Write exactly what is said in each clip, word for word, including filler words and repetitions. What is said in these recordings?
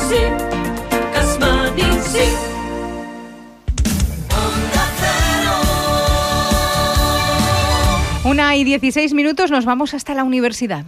sí, Casmani sí. Una y dieciséis minutos, nos vamos hasta la universidad.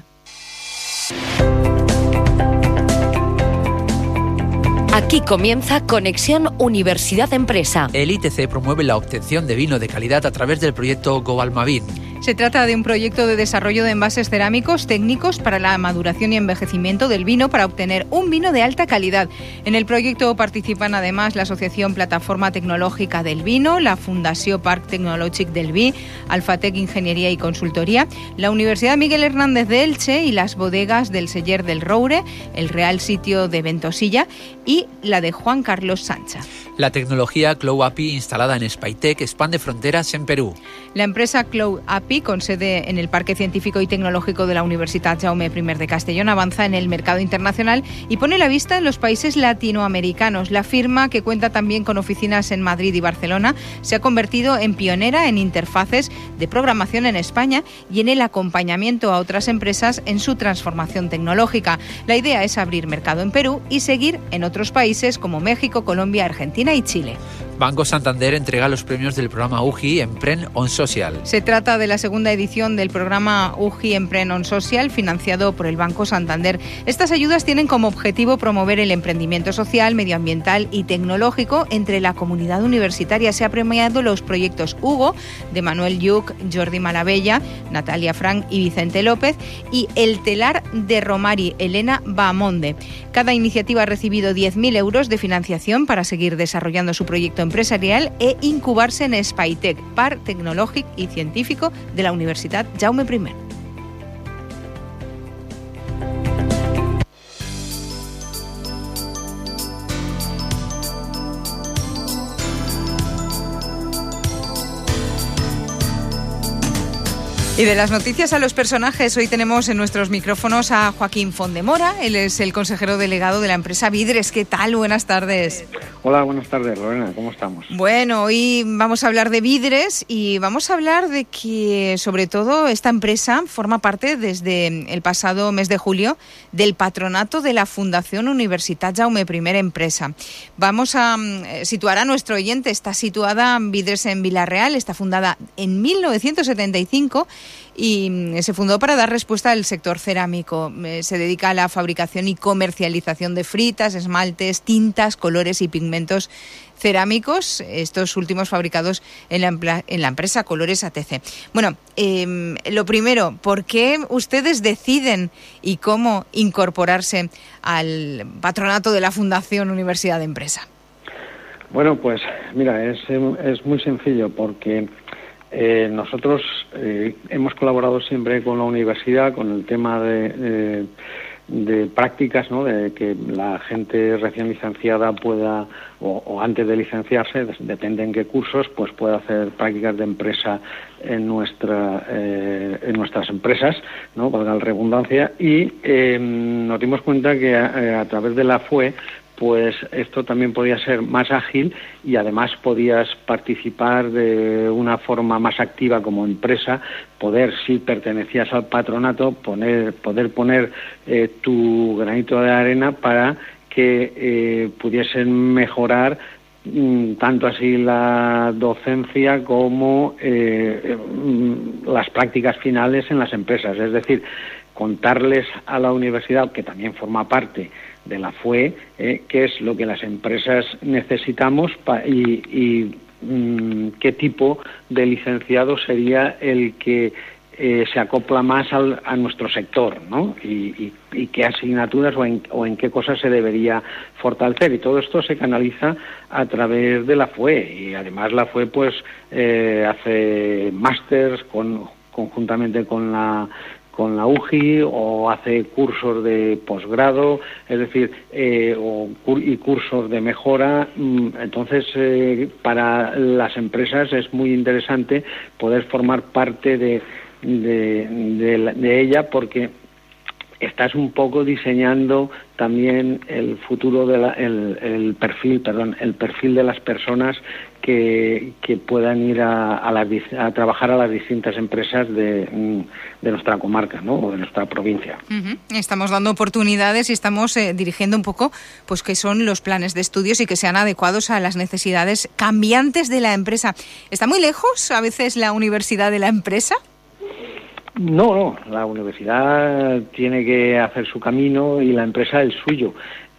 Aquí comienza Conexión Universidad Empresa. El I T C promueve la obtención de vino de calidad a través del proyecto GoAlmaVin. Se trata de un proyecto de desarrollo de envases cerámicos técnicos para la maduración y envejecimiento del vino para obtener un vino de alta calidad. En el proyecto participan además la Asociación Plataforma Tecnológica del Vino, la Fundació Parc Tecnològic del Vi, Alfatec Ingeniería y Consultoría, la Universidad Miguel Hernández de Elche y las bodegas del Celler del Roure, el Real Sitio de Ventosilla y la de Juan Carlos Sancha. La tecnología Cloud A P I instalada en Spytec expande fronteras en Perú. La empresa Cloud A P I, con sede en el Parque Científico y Tecnológico de la Universitat Jaume I de Castellón, avanza en el mercado internacional y pone la vista en los países latinoamericanos. La firma, que cuenta también con oficinas en Madrid y Barcelona, se ha convertido en pionera en interfaces de programación en España y en el acompañamiento a otras empresas en su transformación tecnológica. La idea es abrir mercado en Perú y seguir en otros países como México, Colombia, Argentina y Chile. Banco Santander entrega los premios del programa U G I Empren on Social. Se trata de la segunda edición del programa U G I Empren on Social, financiado por el Banco Santander. Estas ayudas tienen como objetivo promover el emprendimiento social, medioambiental y tecnológico entre la comunidad universitaria. Se ha premiado los proyectos Hugo, de Manuel Lluc, Jordi Malavella, Natalia Frank y Vicente López, y El Telar de Romari, Elena Bahamonde. Cada iniciativa ha recibido diez mil euros de financiación para seguir desarrollando su proyecto empresarial e incubarse en Spytec, Parc Tecnològic y Científico de la Universitat Jaume I. Y de las noticias a los personajes, hoy tenemos en nuestros micrófonos a Joaquín Fondemora. Él es el consejero delegado de la empresa Vidres. ¿Qué tal? Buenas tardes. Hola, buenas tardes, Lorena. ¿Cómo estamos? Bueno, hoy vamos a hablar de Vidres y vamos a hablar de que, sobre todo, esta empresa forma parte desde el pasado mes de julio del patronato de la Fundación Universitat Jaume I Empresa. Vamos a situar a nuestro oyente. Está situada Vidres en Vila-real, está fundada en mil novecientos setenta y cinco y se fundó para dar respuesta al sector cerámico. Se dedica a la fabricación y comercialización de fritas, esmaltes, tintas, colores y pigmentos cerámicos, estos últimos fabricados en la, en la empresa Colores A T C. Bueno, eh, lo primero, ¿por qué ustedes deciden y cómo incorporarse al patronato de la Fundación Universidad de Empresa? Bueno, pues mira, es, es muy sencillo porque Eh, nosotros eh, hemos colaborado siempre con la universidad con el tema de, de, de prácticas, ¿no? De que la gente recién licenciada pueda, o, o antes de licenciarse, depende en qué cursos, pues pueda hacer prácticas de empresa en nuestra eh, en nuestras empresas, ¿no? Valga la redundancia, y eh, nos dimos cuenta que a, a través de la F U E pues esto también podía ser más ágil y además podías participar de una forma más activa como empresa, poder, si pertenecías al patronato, poner, poder poner eh, tu granito de arena para que eh, pudiesen mejorar mm, tanto así la docencia como eh, mm, las prácticas finales en las empresas. Es decir, contarles a la universidad, que también forma parte de la F U E, eh, qué es lo que las empresas necesitamos pa- y, y mmm, qué tipo de licenciado sería el que eh, se acopla más al, a nuestro sector, ¿no? Y, y, y qué asignaturas o en, o en qué cosas se debería fortalecer. Y todo esto se canaliza a través de la F U E. Y además la F U E pues eh, hace másters con, conjuntamente con la con la U G I o hace cursos de posgrado, es decir, eh, o, y cursos de mejora. Entonces, eh, para las empresas es muy interesante poder formar parte de, de, de, de ella porque estás un poco diseñando también el futuro de la, el, el perfil, perdón, el perfil de las personas que, que puedan ir a, a, las, a trabajar a las distintas empresas de, de nuestra comarca, ¿no? O de nuestra provincia. Uh-huh. Estamos dando oportunidades y estamos eh, dirigiendo un poco, pues, qué son los planes de estudios y que sean adecuados a las necesidades cambiantes de la empresa. ¿Está muy lejos a veces la universidad de la empresa? No, no, la universidad tiene que hacer su camino y la empresa el suyo.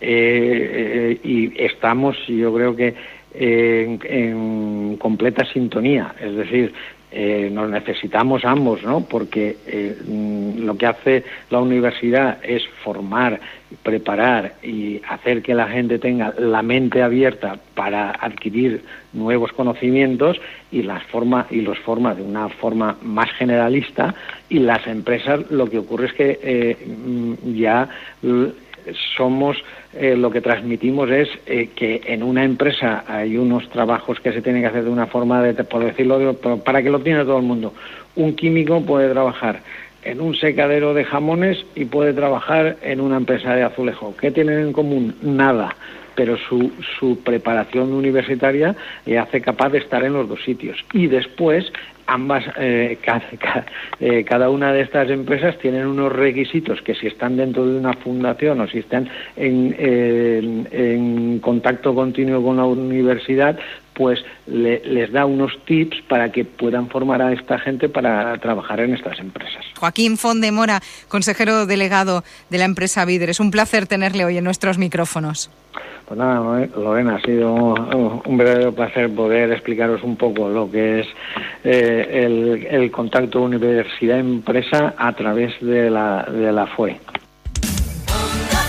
Eh, eh, y estamos, yo creo que, eh, en, en completa sintonía. Es decir, eh, nos necesitamos ambos, ¿no? Porque eh, lo que hace la universidad es formar, preparar y hacer que la gente tenga la mente abierta para adquirir nuevos conocimientos y las forma y los forma de una forma más generalista, y las empresas lo que ocurre es que eh, ya somos eh, lo que transmitimos es eh, que en una empresa hay unos trabajos que se tienen que hacer de una forma, de, por decirlo, de, para que lo tiene todo el mundo. Un químico puede trabajar en un secadero de jamones y puede trabajar en una empresa de azulejo. ¿Qué tienen en común? Nada. Pero su, su preparación universitaria le hace capaz de estar en los dos sitios. Y después, ambas, eh, cada, cada, eh, cada una de estas empresas tienen unos requisitos que, si están dentro de una fundación o si están en, eh, en, en contacto continuo con la universidad, pues le, les da unos tips para que puedan formar a esta gente para trabajar en estas empresas. Joaquín Font de Mora, consejero delegado de la empresa Vidres. Un placer tenerle hoy en nuestros micrófonos. Pues nada, Lorena, ha sido un verdadero placer poder explicaros un poco lo que es eh, el, el contacto universidad-empresa a través de la, de la F U E.